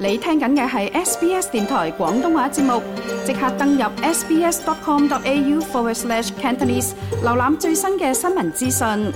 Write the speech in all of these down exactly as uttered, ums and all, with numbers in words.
你聽緊嘅係 S B S 電台廣東話節目，即刻登入 sbs.com.au forward slash Cantonese， 瀏覽最新嘅新聞資訊。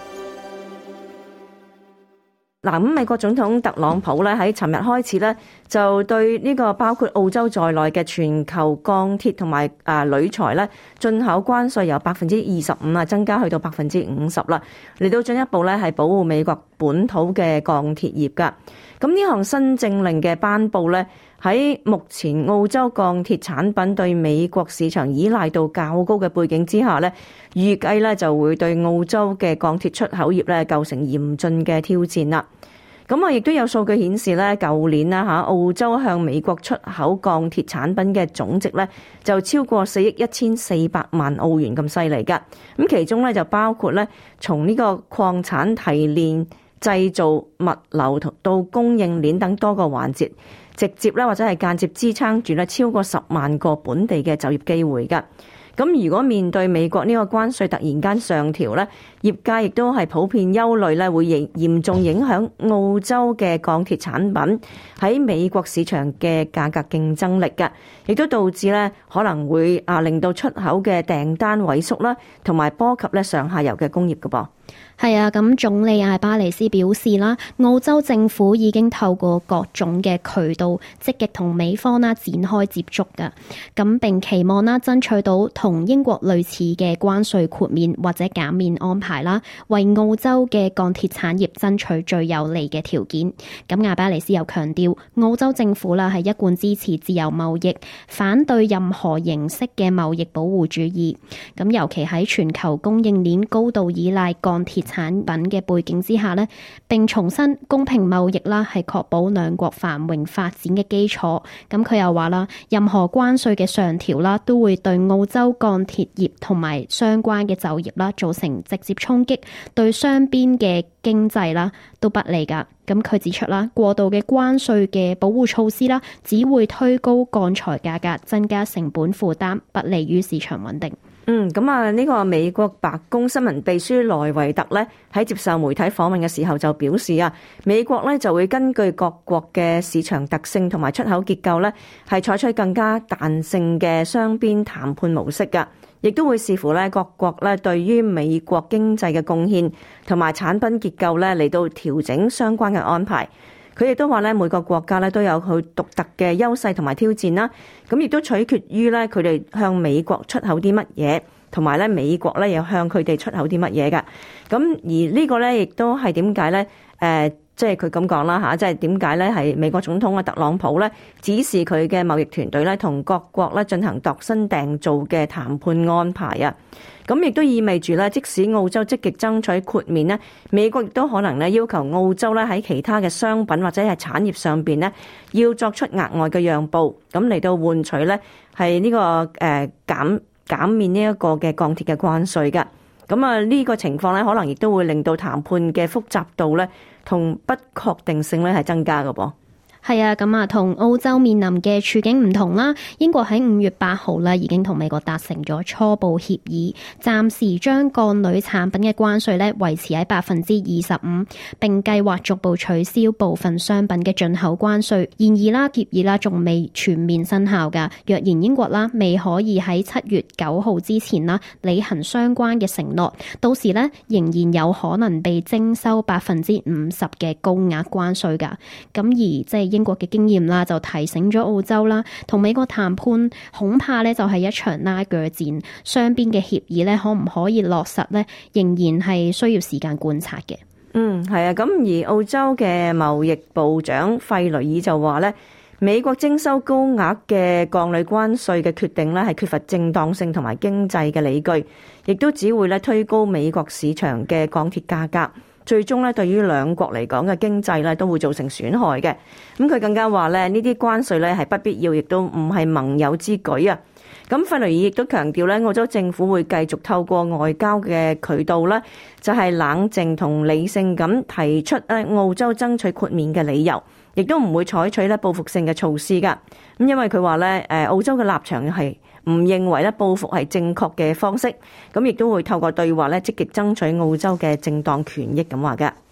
嗱，咁美國總統特朗普咧喺尋日開始咧，就對呢個包括澳洲在內嘅全球鋼鐵同埋啊鋁材咧進口關稅由百分之二十五啊增加去到百分之五十啦，嚟到進一步咧係保護美國本土嘅鋼鐵業噶。咁呢項新政令嘅頒布咧，喺目前澳洲鋼鐵產品對美國市場依賴度較高嘅背景之下咧，預計咧就會對澳洲嘅鋼鐵出口業咧構成嚴峻嘅挑戰啦。咁啊，亦都有數據顯示咧，舊年啦嚇，澳洲向美國出口鋼鐵產品嘅總值咧，就超過四億一千四百萬澳元咁犀利㗎。咁其中咧就包括咧，從呢個礦產提煉、製造、物流到供應鏈等多個環節，直接咧或者係間接支撐住咧超過十萬個本地嘅就業機會㗎。咁如果面對美國呢個關稅突然間上調咧，業界亦都係普遍憂慮咧，會嚴嚴重影響澳洲嘅鋼鐵產品喺美國市場嘅價格競爭力㗎，亦都導致咧可能會啊令到出口嘅訂單萎縮啦，同埋波及咧上下游嘅工業㗎噃。 係啊，咁總理艾巴尼斯表示啦，澳洲政府已經透過各種嘅渠道積極同美方啦展開接觸㗎，咁並期望啦爭取到同英國類似嘅關稅豁免或者減免安排啦，為澳洲嘅鋼鐵產業爭取最有利嘅條件。咁艾巴尼斯又強調，澳洲政府啦係一貫支持自由貿易，反對任何形式嘅貿易保護主義。咁尤其喺全球供應鏈高度依賴鋼鐵產品嘅背景之下呢，並重申公平貿易啦係確保兩國繁榮發展嘅基礎。咁佢又話啦，任何關稅嘅上調啦，都會對澳洲鋼鐵業同埋相關嘅就業啦造成直接衝擊，對雙邊嘅經濟啦都不利噶。咁佢指出啦，過度嘅關稅嘅保護措施啦，只會推高鋼材價格，增加成本負擔，不利於市場穩定。 嗯，咁啊，呢個美國白宮新聞秘書萊維特咧喺接受媒體訪問嘅時候就表示啊，美國咧就會根據各國嘅市場特性同埋出口結構咧，係採取更加彈性嘅雙邊談判模式噶，亦都會視乎咧各國咧對於美國經濟嘅貢獻同埋產品結構咧嚟到調整相關嘅安排。佢亦都話咧，每個國家咧都有佢獨特嘅優勢同埋挑戰啦。咁亦都取決於咧佢哋向美國出口啲乜嘢，同埋咧美國咧又向佢哋出口啲乜嘢㗎。咁而呢個咧亦都係點解咧？誒，即係佢咁講啦嚇，即係點解咧？係美國總統嘅特朗普咧指示佢嘅貿易團隊咧同各國咧進行度身訂造嘅談判安排啊。咁亦都意味住咧，即使澳洲積極爭取豁免咧，美國亦都可能咧要求澳洲咧喺其他嘅商品或者係產業上邊咧，要作出額外嘅讓步，咁嚟到換取咧係呢個誒減減免呢一個嘅鋼鐵嘅關稅㗎。咁啊呢個情況咧，可能亦都會令到談判嘅複雜度咧同不確定性咧係增加㗎噃。 係啊，咁啊，同澳洲面臨嘅處境唔同啦。英國喺五月八號咧已經同美國達成咗初步協議，暫時將鋼鋁產品嘅關稅咧維持喺百分之二十五，並計劃逐步取消部分商品嘅進口關稅。然而啦，協議啦仲未全面生效㗎。若然英國啦未可以喺七月九號之前啦履行相關嘅承諾，到時咧仍然有可能被徵收百分之五十嘅高額關稅㗎。咁而即係英國嘅經驗啦，就提醒咗澳洲啦，同美國談判恐怕咧就係一場拉鋸戰，雙邊嘅協議咧可唔可以落實咧，仍然係需要時間觀察嘅。 嗯，係啊，咁而澳洲嘅貿易部長費雷爾就話咧，美國徵收高額嘅鋼鋁關稅嘅決定咧係缺乏正當性同埋經濟嘅理據，亦都只會咧推高美國市場嘅鋼鐵價格。最終咧，對於兩國嚟講嘅經濟咧，都會造成損害嘅。咁佢更加話咧，呢啲關稅咧係不必要，亦都唔係盟友之舉啊。咁費雷爾亦都強調咧，澳洲政府會繼續透過外交嘅渠道咧，就係冷靜同理性咁提出咧澳洲爭取豁免嘅理由，亦都唔會採取咧報復性嘅措施㗎。咁因為佢話咧，誒澳洲嘅立場係唔認為咧報復係正確嘅方式，咁亦都會透過對話咧積極爭取澳洲嘅正當權益咁話嘅。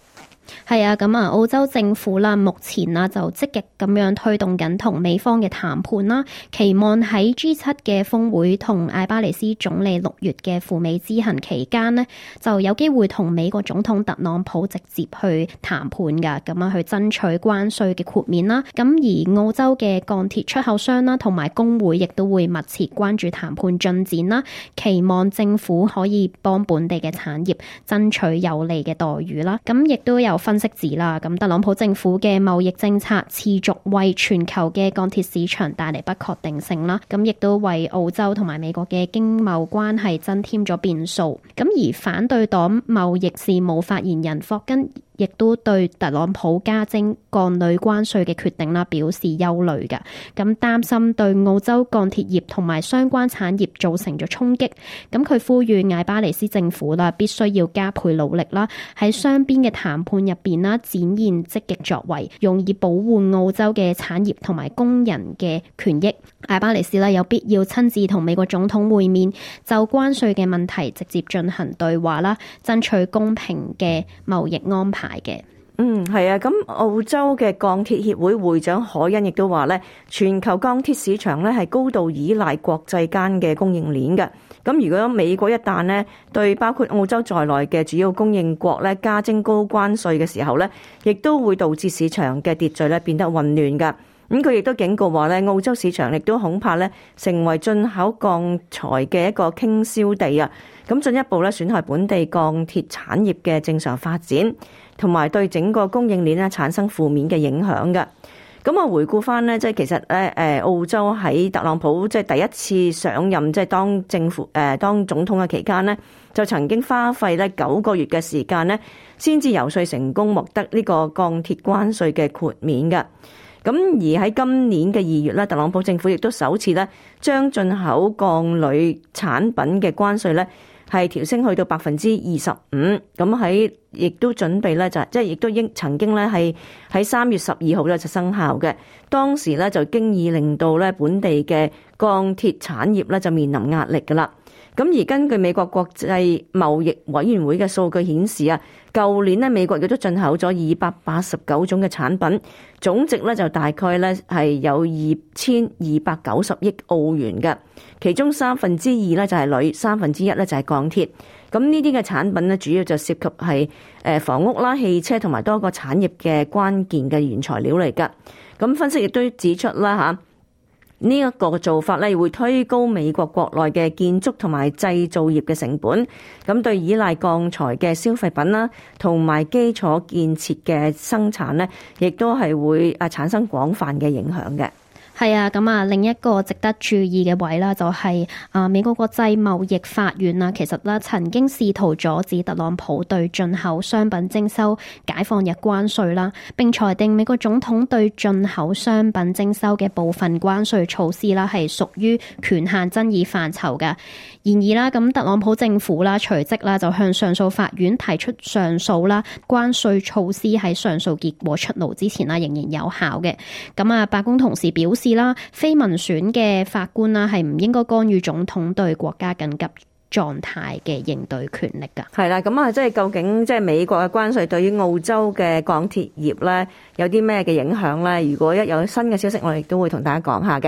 係啊，咁啊，澳洲政府啦，目前啊就積極咁樣推動緊同美方嘅談判啦，期望喺 G 七 嘅峰會同艾巴尼斯總理六月嘅赴美之行期間呢，就有機會同美國總統特朗普直接去談判噶，咁樣去爭取關稅嘅豁免啦。咁而澳洲嘅鋼鐵出口商啦，同埋工會亦都會密切關注談判進展啦，期望政府可以幫本地嘅產業爭取有利嘅待遇啦。咁亦都有分析指啦，咁特朗普政府嘅貿易政策持續為全球嘅鋼鐵市場帶嚟不確定性啦，咁亦都為澳洲同埋美國嘅經貿關係增添咗變數。咁而反對黨貿易事務發言人霍根亦都對特朗普加徵鋼鋁關稅嘅決定啦表示憂慮嘅，咁擔心對澳洲鋼鐵業同埋相關產業造成咗衝擊。咁佢呼籲艾巴尼斯政府啦，必須要加倍努力啦，喺雙邊嘅談判入邊啦，展現積極作為，用以保護澳洲嘅產業同埋工人嘅權益。艾巴尼斯啦有必要親自同美國總統會面，就關稅嘅問題直接進行對話啦，爭取公平嘅貿易安排。嘅， 嗯，係啊，咁澳洲嘅鋼鐵協會會長可恩亦都話咧，全球鋼鐵市場咧係高度依賴國際間嘅供應鏈嘅。咁如果美國一旦咧對包括澳洲在內嘅主要供應國咧加徵高關稅嘅時候咧，亦都會導致市場嘅秩序咧變得混亂噶。咁佢亦都警告話咧，澳洲市場亦都恐怕咧成為進口鋼材嘅一個傾銷地啊，咁進一步咧損害本地鋼鐵產業嘅正常發展，同埋對整個供應鏈咧產生負面嘅影響嘅。咁我回顧翻咧，即係其實咧，誒澳洲喺特朗普即係第一次上任，即係當政府誒當總統嘅期間咧，就曾經花費咧九個月嘅時間咧，先至游說成功獲得呢個鋼鐵關稅嘅豁免嘅。咁而喺今年嘅二月咧，特朗普政府亦都首次咧將進口鋼鋁產品嘅關稅咧係調升去到百分之二十五。咁喺亦都準備咧就即係亦都應曾經咧係喺三月十二號咧就生效嘅。當時咧就經已令到咧本地嘅鋼鐵產業咧就面臨壓力噶啦。咁而根據美國國際貿易委員會嘅數據顯示啊，舊年咧美國亦都進口咗二百八十九種嘅產品，總值咧就大概咧係有二千二百九十億澳元嘅，其中三分之二咧就係鋁，三分之一咧就係鋼鐵。咁呢啲嘅產品咧主要就涉及係誒房屋啦、汽車同埋多個產業嘅關鍵嘅原材料嚟㗎。咁分析亦都指出啦嚇。呢一個做法咧，會推高美國國內嘅建築同埋製造業嘅成本，咁對依賴鋼材嘅消費品啦，同埋基礎建設嘅生產咧，亦都係會啊產生廣泛嘅影響嘅。 係啊，咁啊，另一個值得注意嘅位啦，就係啊美國國際貿易法院啊，其實咧曾經試圖阻止特朗普對進口商品徵收解放日關稅啦，並裁定美國總統對進口商品徵收嘅部分關稅措施啦，係屬於權限爭議範疇嘅。然而啦，咁特朗普政府啦，隨即啦就向上訴法院提出上訴啦，關稅措施喺上訴結果出爐之前啦，仍然有效嘅。咁啊，白宮同時表示啦，非民選嘅法官啦，係唔應該干預總統對國家緊急狀態嘅應對權力噶。係啦，咁啊，即係究竟即係美國嘅關稅對於澳洲嘅鋼鐵業咧，有啲咩嘅影響咧？如果一有新嘅消息，我哋都會同大家講下嘅。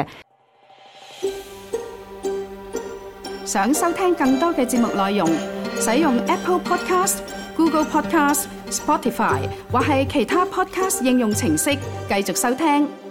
想收聽更多嘅節目內容，使用 Apple Podcast、Google Podcast、Spotify 或係其他 Podcast 應用程式繼續收聽。